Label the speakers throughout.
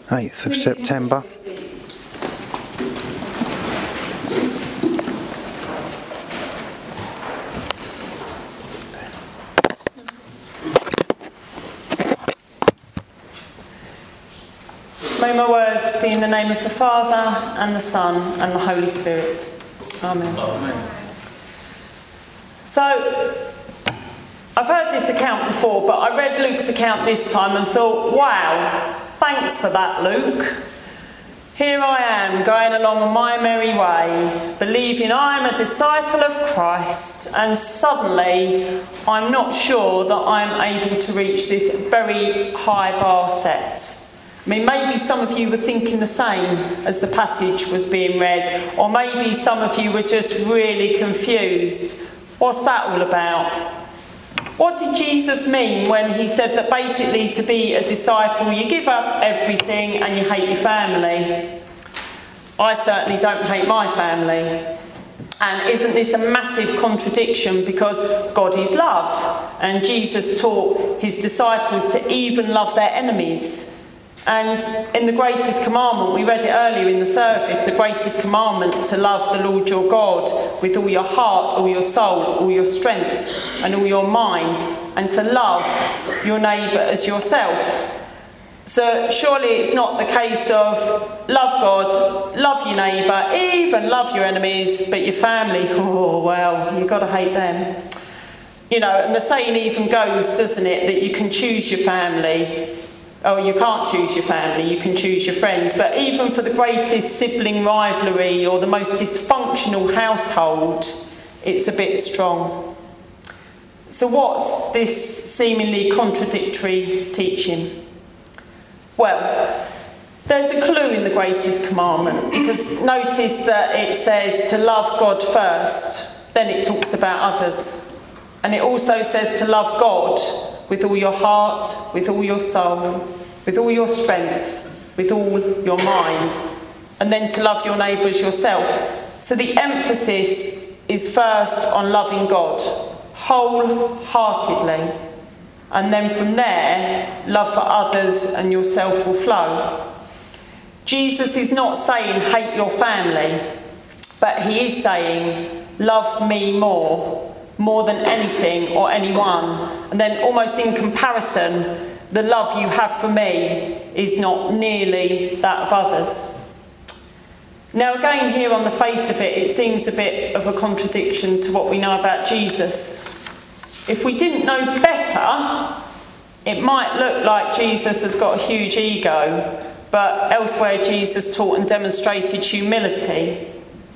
Speaker 1: 8th of September.
Speaker 2: May my words be in the name of the Father, and the Son, and the Holy Spirit. Amen.
Speaker 3: Amen.
Speaker 2: So, I've heard this account before, but I read Luke's account this time and thought, wow, thanks for that, Luke. Here I am, going along on my merry way, believing I'm a disciple of Christ, and suddenly I'm not sure that I'm able to reach this very high bar set. I mean, maybe some of you were thinking the same as the passage was being read, or maybe some of you were just really confused. What's that all about? What did Jesus mean when he said that basically to be a disciple you give up everything and you hate your family? I certainly don't hate my family. And isn't this a massive contradiction, because God is love and Jesus taught his disciples to even love their enemies? And in the greatest commandment, we read it earlier in the service, the greatest commandment is to love the Lord your God with all your heart, all your soul, all your strength and all your mind, and to love your neighbour as yourself. So surely it's not the case of love God, love your neighbour, even love your enemies, but your family, oh well, you've got to hate them. You know, and the saying even goes, doesn't it, that you can choose your family. Oh, you can't choose your family, you can choose your friends. But even for the greatest sibling rivalry or the most dysfunctional household, it's a bit strong. So what's this seemingly contradictory teaching? Well, there's a clue in the greatest commandment, because notice that it says to love God first, then it talks about others. And it also says to love God with all your heart, with all your soul, with all your strength, with all your mind, and then to love your neighbour as yourself. So the emphasis is first on loving God wholeheartedly, and then from there, love for others and yourself will flow. Jesus is not saying hate your family, but he is saying love me more than anything or anyone. And then almost in comparison, the love you have for me is not nearly that of others. Now again, here on the face of it, it seems a bit of a contradiction to what we know about Jesus. If we didn't know better, it might look like Jesus has got a huge ego, but elsewhere Jesus taught and demonstrated humility.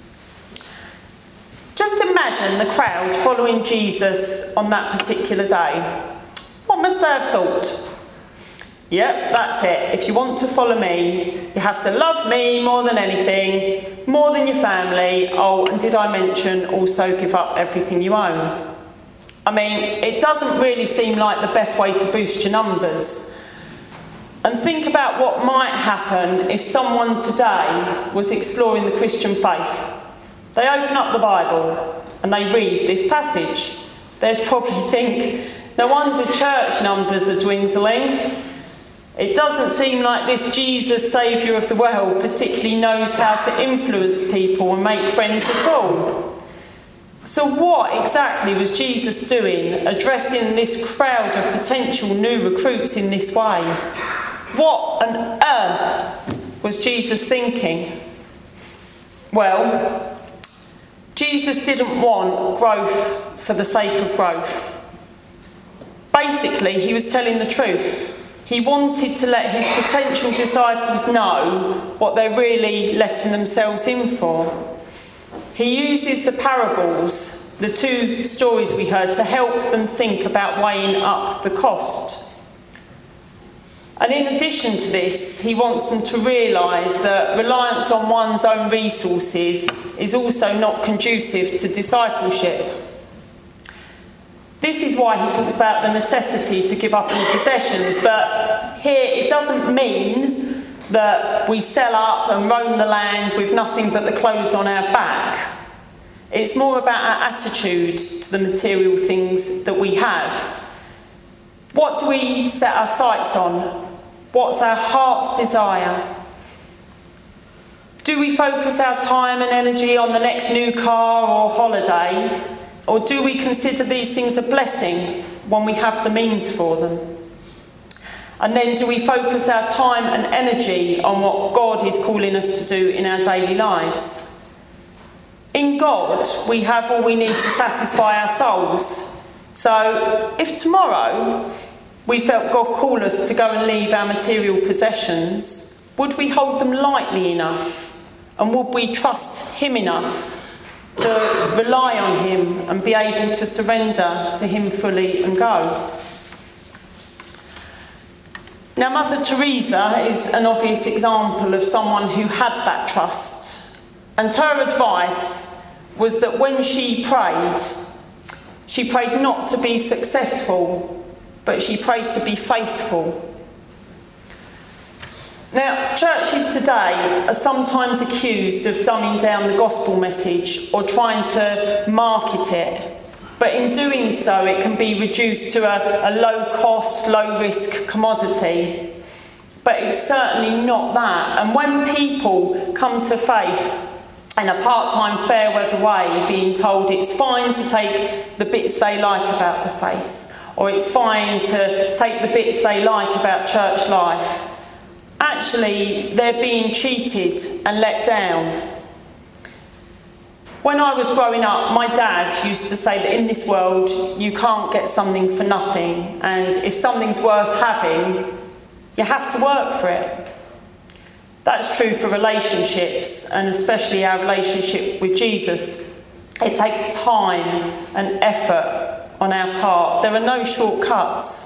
Speaker 2: Just imagine the crowd following Jesus on that particular day. What must they have thought? Yep, that's it. If you want to follow me, you have to love me more than anything, more than your family. Oh, and did I mention also give up everything you own? I mean, it doesn't really seem like the best way to boost your numbers. And think about what might happen if someone today was exploring the Christian faith. They open up the Bible and they read this passage. They'd probably think, no wonder church numbers are dwindling. It doesn't seem like this Jesus, Saviour of the world, particularly knows how to influence people and make friends at all. So what exactly was Jesus doing, addressing this crowd of potential new recruits in this way? What on earth was Jesus thinking? Well, Jesus didn't want growth for the sake of growth. Basically, he was telling the truth. He wanted to let his potential disciples know what they're really letting themselves in for. He uses the parables, the two stories we heard, to help them think about weighing up the cost. And in addition to this, he wants them to realise that reliance on one's own resources is also not conducive to discipleship. This is why he talks about the necessity to give up any possessions, but here it doesn't mean that we sell up and roam the land with nothing but the clothes on our back. It's more about our attitude to the material things that we have. What do we set our sights on? What's our heart's desire? Do we focus our time and energy on the next new car or holiday? Or do we consider these things a blessing when we have the means for them? And then do we focus our time and energy on what God is calling us to do in our daily lives? In God, we have all we need to satisfy our souls. So if tomorrow we felt God call us to go and leave our material possessions, would we hold them lightly enough? And would we trust him enough to rely on him and be able to surrender to him fully and go? Now, Mother Teresa is an obvious example of someone who had that trust. And her advice was that when she prayed not to be successful, but she prayed to be faithful. Now, churches today are sometimes accused of dumbing down the gospel message or trying to market it. But in doing so, it can be reduced to a low-cost, low-risk commodity. But it's certainly not that. And when people come to faith in a part-time fair weather way, being told it's fine to take the bits they like about the faith, or it's fine to take the bits they like about church life, actually they're being cheated and let down. When I was growing up, my dad used to say that in this world you can't get something for nothing, and if something's worth having, you have to work for it. That's true for relationships, and especially our relationship with Jesus. It takes time and effort on our part. There are no shortcuts.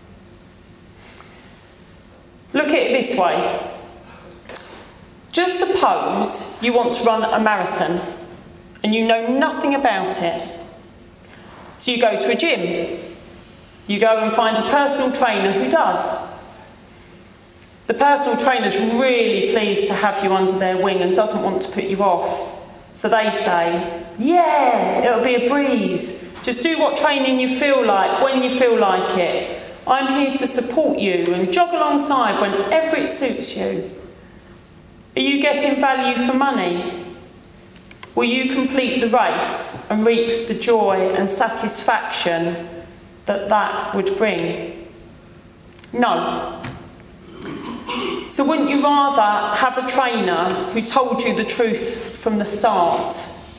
Speaker 2: Look at it this way. Just suppose you want to run a marathon and you know nothing about it. So you go to a gym. You go and find a personal trainer who does. The personal trainer's really pleased to have you under their wing and doesn't want to put you off. So they say, yeah, it'll be a breeze. Just do what training you feel like, when you feel like it. I'm here to support you and jog alongside whenever it suits you. Are you getting value for money? Will you complete the race and reap the joy and satisfaction that would bring? No. So wouldn't you rather have a trainer who told you the truth from the start?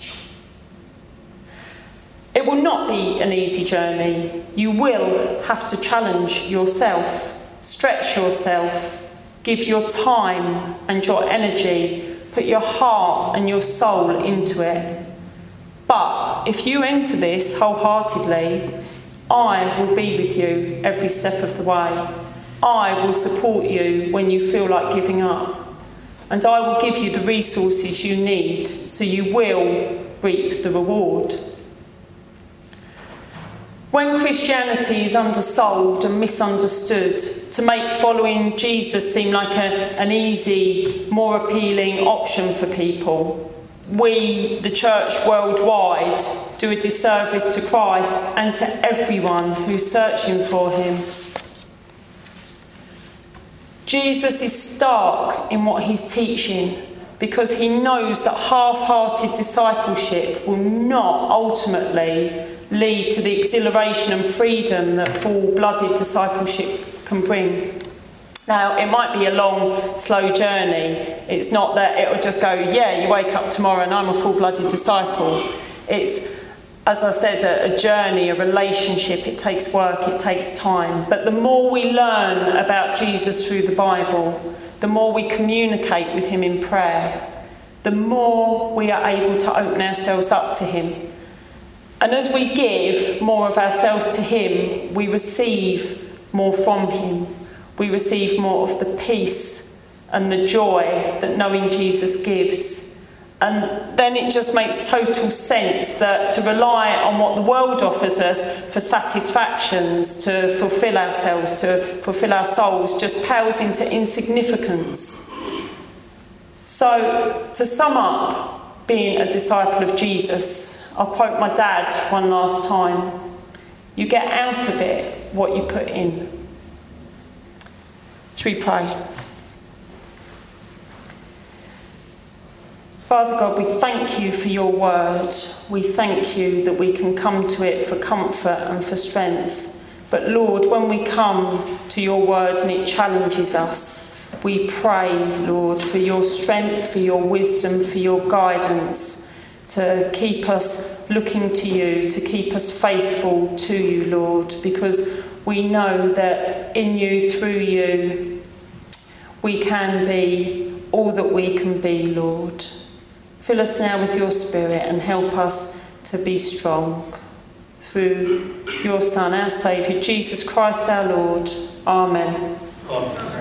Speaker 2: It will not be an easy journey. You will have to challenge yourself, stretch yourself, give your time and your energy, put your heart and your soul into it. But if you enter this wholeheartedly, I will be with you every step of the way. I will support you when you feel like giving up. And I will give you the resources you need so you will reap the reward. When Christianity is undersold and misunderstood to make following Jesus seem like an easy, more appealing option for people, we, the church worldwide, do a disservice to Christ and to everyone who's searching for him. Jesus is stark in what he's teaching because he knows that half-hearted discipleship will not ultimately lead to the exhilaration and freedom that full-blooded discipleship can bring. Now, it might be a long, slow journey. It's not that it'll just go, yeah, you wake up tomorrow and I'm a full-blooded disciple. It's, as I said, a journey, a relationship. It takes work, it takes time. But the more we learn about Jesus through the Bible, the more we communicate with him in prayer, the more we are able to open ourselves up to him. And as we give more of ourselves to him, we receive more from him. We receive more of the peace and the joy that knowing Jesus gives. And then it just makes total sense that to rely on what the world offers us for satisfactions, to fulfill ourselves, to fulfill our souls, just pales into insignificance. So, to sum up being a disciple of Jesus, I'll quote my dad one last time. You get out of it what you put in. Shall we pray? Father God, we thank you for your word. We thank you that we can come to it for comfort and for strength. But Lord, when we come to your word and it challenges us, we pray, Lord, for your strength, for your wisdom, for your guidance, to keep us looking to you, to keep us faithful to you, Lord, because we know that in you, through you, we can be all that we can be, Lord. Fill us now with your Spirit and help us to be strong. Through your Son, our Saviour, Jesus Christ our Lord. Amen.
Speaker 1: Amen.